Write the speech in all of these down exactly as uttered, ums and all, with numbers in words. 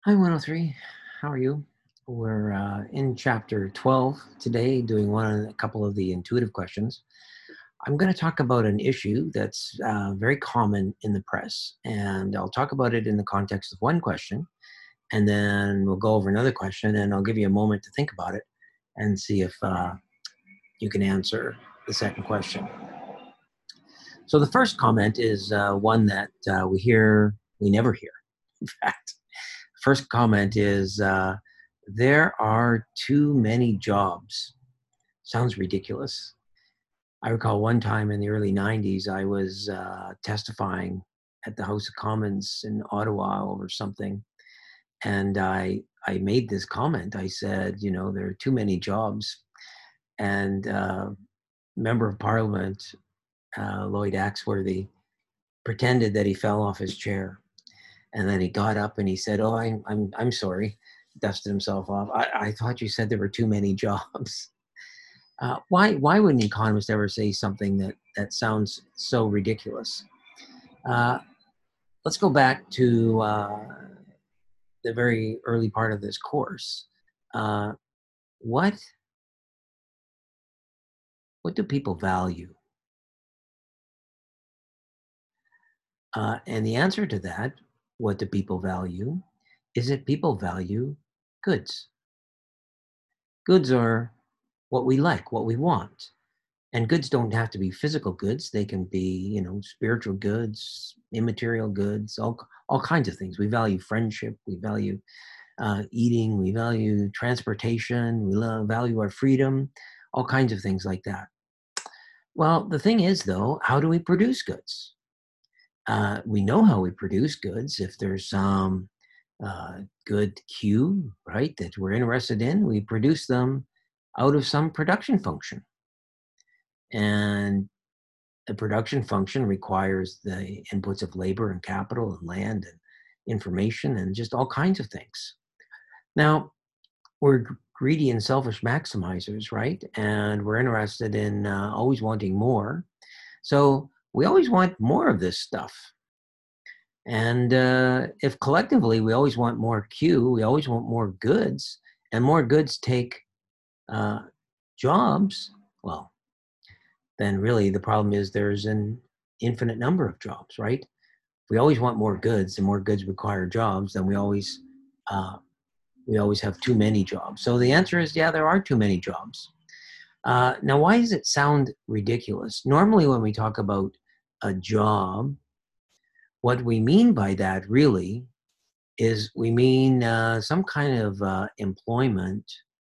Hi, one oh three. How are you? We're uh, in chapter twelve today, doing one a couple of the intuitive questions. I'm going to talk about an issue that's uh, very common in the press, and I'll talk about it in the context of one question, and then we'll go over another question, and I'll give you a moment to think about it and see if uh, you can answer the second question. So the first comment is uh, one that uh, we hear, we never hear, in fact. First comment is uh, there are too many jobs. Sounds ridiculous. I recall one time in the early nineties, I was uh, testifying at the House of Commons in Ottawa over something. And I, I made this comment. I said, you know, there are too many jobs. And uh, Member of Parliament, uh, Lloyd Axworthy, pretended that he fell off his chair. And then he got up and he said, "Oh, I'm I'm I'm sorry," dusted himself off. I, I thought you said there were too many jobs. Uh, why why would an economist ever say something that that sounds so ridiculous? Uh, let's go back to uh, the very early part of this course. Uh, what what do people value? Uh, and the answer to that, what do people value, is that people value goods. Goods are what we like, what we want. And goods don't have to be physical goods. They can be, you know, spiritual goods, immaterial goods, all, all kinds of things. We value friendship. We value uh, eating. We value transportation. We love, value our freedom, all kinds of things like that. Well, the thing is, though, how do we produce goods? Uh, we know how we produce goods. If there's some uh, good cue, right, that we're interested in, we produce them out of some production function. And the production function requires the inputs of labor and capital and land and information and just all kinds of things. Now, we're greedy and selfish maximizers, right? And we're interested in uh, always wanting more. So we always want more of this stuff. And uh, if collectively we always want more Q, we always want more goods, and more goods take uh, jobs, well, then really the problem is there's an infinite number of jobs, right? If we always want more goods and more goods require jobs, then we always uh, we always have too many jobs. So the answer is, yeah, there are too many jobs. Uh, now, why does it sound ridiculous? Normally, when we talk about a job, what we mean by that really is we mean uh, some kind of uh, employment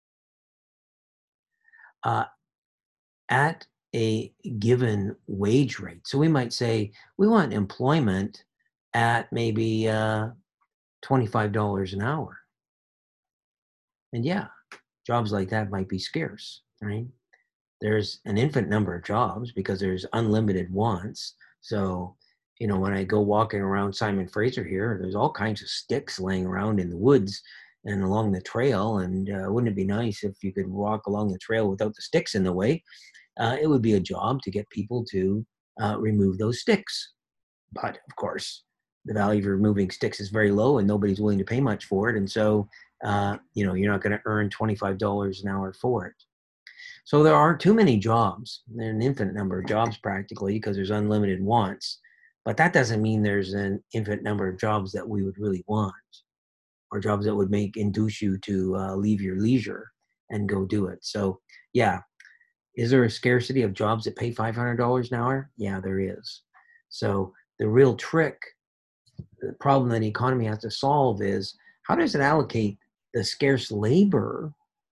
uh, at a given wage rate. So we might say we want employment at maybe uh, twenty-five dollars an hour. And yeah, jobs like that might be scarce, right? There's an infinite number of jobs because there's unlimited wants. So, you know, when I go walking around Simon Fraser here, there's all kinds of sticks laying around in the woods and along the trail. And uh, wouldn't it be nice if you could walk along the trail without the sticks in the way? Uh, it would be a job to get people to uh, remove those sticks. But of course, the value of removing sticks is very low and nobody's willing to pay much for it. And so, uh, you know, you're not going to earn twenty-five dollars an hour for it. So there are too many jobs. There's an infinite number of jobs practically because there's unlimited wants. But that doesn't mean there's an infinite number of jobs that we would really want or jobs that would make induce you to uh, leave your leisure and go do it. So yeah, is there a scarcity of jobs that pay five hundred dollars an hour? Yeah, there is. So the real trick, the problem that the economy has to solve is how does it allocate the scarce labor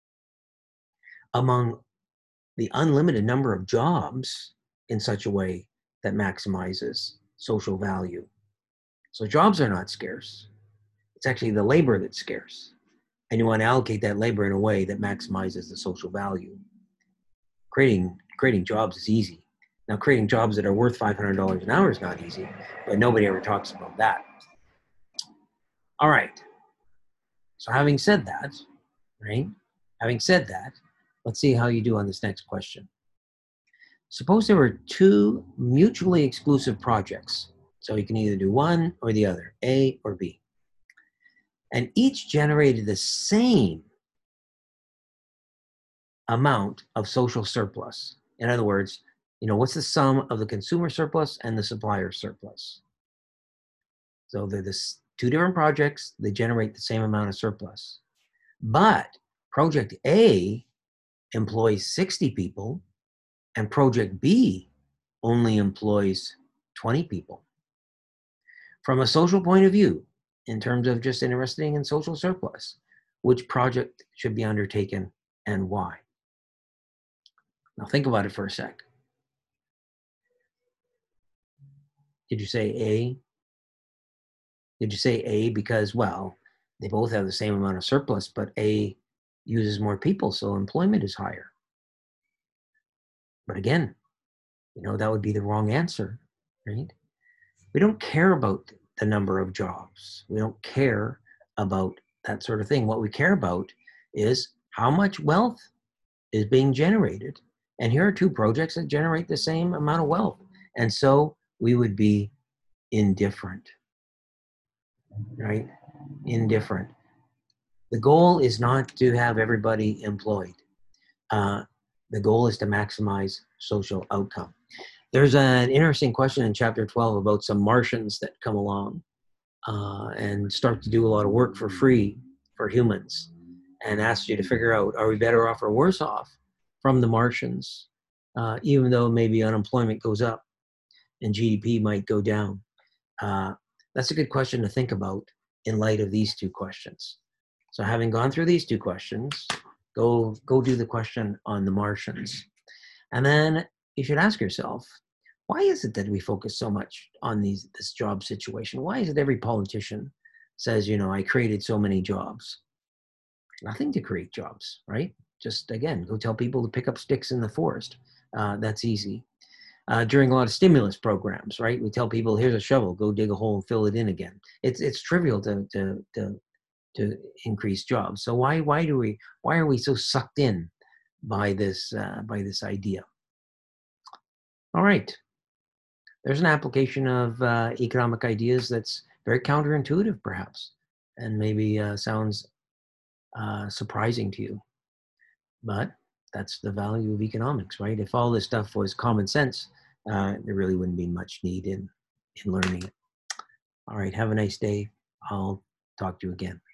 among the unlimited number of jobs in such a way that maximizes social value. So jobs are not scarce. It's actually the labor that's scarce. And you want to allocate that labor in a way that maximizes the social value. Creating, creating jobs is easy. Now, creating jobs that are worth five hundred dollars an hour is not easy, but nobody ever talks about that. All right. So having said that, right? Having said that, let's see how you do on this next question. Suppose there were two mutually exclusive projects. So you can either do one or the other, A or B. and each generated the same amount of social surplus. In other words, you know, what's the sum of the consumer surplus and the supplier surplus? So they're this two different projects, they generate the same amount of surplus. But project A employs sixty people and project B only employs twenty people. From a social point of view, in terms of just investing in social surplus, which project should be undertaken and why? Now think about it for a sec. Did you say A? Did you say A because, well, they both have the same amount of surplus, but A uses more people, so employment is higher? But again, you know, that would be the wrong answer, right? We don't care about the number of jobs. We don't care about that sort of thing. What we care about is how much wealth is being generated. And here are two projects that generate the same amount of wealth. And so we would be indifferent, right? Indifferent. The goal is not to have everybody employed. Uh, the goal is to maximize social outcome. There's an interesting question in chapter twelve about some Martians that come along uh, and start to do a lot of work for free for humans, and ask you to figure out, are we better off or worse off from the Martians, uh, even though maybe unemployment goes up and G D P might go down? Uh, that's a good question to think about in light of these two questions. So having gone through these two questions, go, go do the question on the Martians. And then you should ask yourself, why is it that we focus so much on these, this job situation? Why is it every politician says, you know, I created so many jobs? Nothing to create jobs, right? Just, again, go tell people to pick up sticks in the forest. Uh, that's easy. Uh, during a lot of stimulus programs, right? We tell people, here's a shovel, go dig a hole and fill it in again. It's it's trivial to to to to increase jobs. So why why do we why are we so sucked in by this uh, by this idea? All right, there's an application of uh, economic ideas that's very counterintuitive, perhaps, and maybe uh, sounds uh, surprising to you, but that's the value of economics, right? If all this stuff was common sense, uh, there really wouldn't be much need in in learning it. All right, have a nice day. I'll talk to you again.